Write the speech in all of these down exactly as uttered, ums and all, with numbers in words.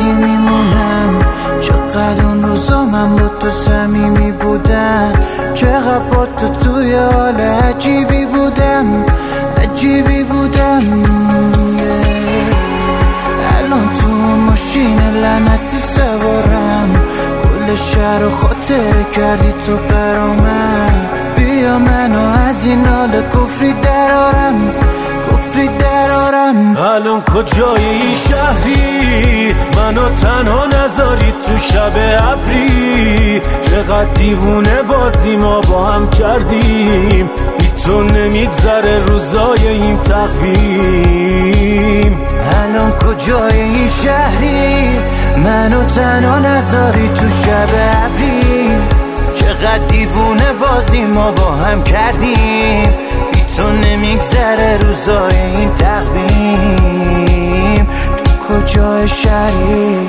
یادتی میمونم چقدر اون روزا من با تو صمیمی بودم، چقدر با تو توی حال عجیبی بودم عجیبی بودم yeah. الان تو ماشین لعنتی سوارم، کل شهر خاطره کردی تو برامن. بیا منو از این حال کفری درارم کفری درارم. الان کجای این شهری منو تنها نذاری تو شب ابری؟ چقدر دیوونه بازی ما با هم کردیم، بی تو نمیگذره روزای این تقویم. الان کجای این شهری منو تنها نذاری تو شب ابری؟ چقدر دیوونه بازی ما با هم کردیم، بی تو نمیگذره روزای این تقویم. تو کجای شهری؟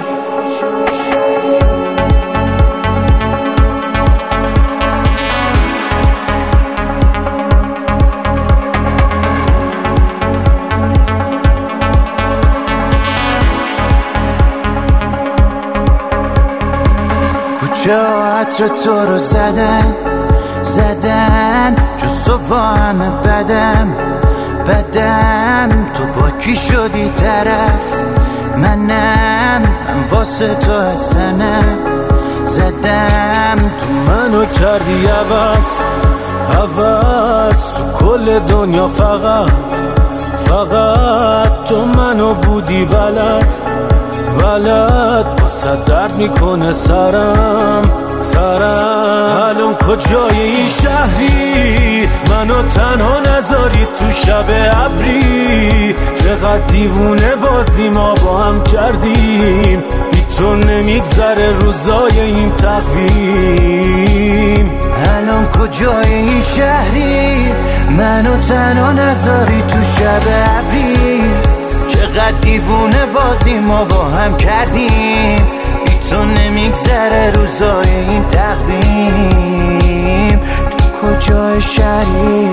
کوچه عطر تو رو زدن زدن جز تو با همه بدم بدم. تو با کی شدی طرف؟ منم من واسه تو حسنم زدم. تو منو کردی عوض عوض تو کل دنیا، فقط فقط تو منو بودی بلد بلد. واسه درد میکنه سرم سرم. الان کجای این شهری منو تنها نذاری تو شب ابری؟ چقدر دیوونه بازی ما با هم کردیم، بی تو نمیگذره روزای این تقویم. الان کجای این شهری منو تنها نذاری تو شب ابری؟ چقدر دیوونه بازی ما با هم کردیم، بی تو نمیگذره روزای این تقویم. تو کجای شهری؟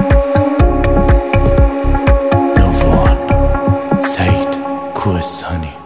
نووان سعید کوهستانی.